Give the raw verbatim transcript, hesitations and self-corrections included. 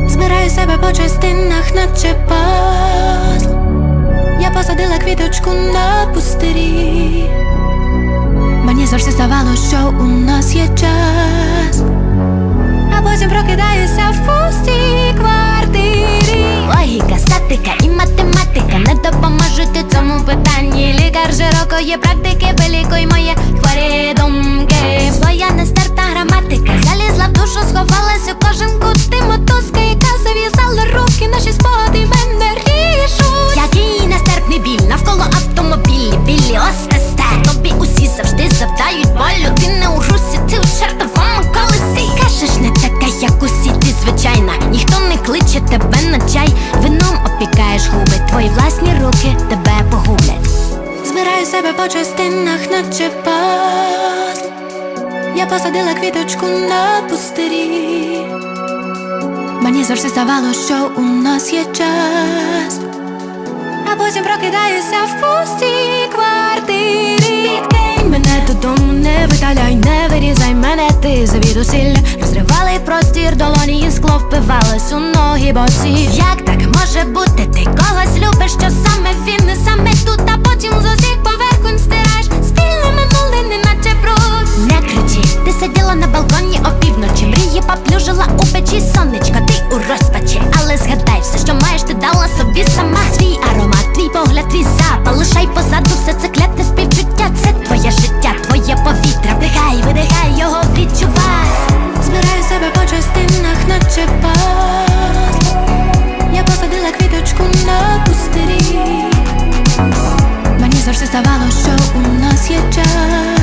Збираю себе по частинах, наче пазл. Я посадила квіточку на пустирі. Мені завжди здавалося, що у нас є час, а потім прокидаюся в пустій квартирі. Логіка, статика і математика не допоможуть у цьому питанні. Лікар широкої практики, вилікуй мої хворі думки. Своя нестерпна граматика залізла в душу, сховалась у кожен кут. Ти мотузка, яка зав'язала руки, наші спогади мене ріжуть. Який нестерпний біль, навколо автомобілі, білі остесте. Тобі усі завжди завдають болю. Ти не у русі, ти у чертовому колесі. Кажеш, не така, як усі, ти звичайна. Ніхто не кличе тебе на чай. Вином опікаєш губи, твої власні руки тебе погублять. Збираю себе по частинах, наче пазл. Я посадила квіточку на пустирі. Мені завжди здавалося, що у нас є час, а потім прокидаюся в пустій квартирі. Підкинь мене додому, не видаляй, не вирізай мене, ти завідусілля. Розривали простір, долоні і скло впивались у ноги босі. Як так може бути? Ти когось любиш, що саме він, не саме тут, а потім з усіх поверхонь стираєш спільне минуле, неначе бруд. Не кричи, ти сиділа на балконі опівночі, мрії поплюжила у печі сонечко, ти у розпачі. Але згадай, все, що маєш, ти дала собі сама. Твій аромат, твій погляд, твій запах, лишай позаду все це кляте співчуття. Це твоє життя, твоє повітря. Вдихай, видихай, його відчувай. Збираю себе по частинах, наче пазл. Я посадила квіточку на пустирі. Мені завжди здавалося, що у нас є час,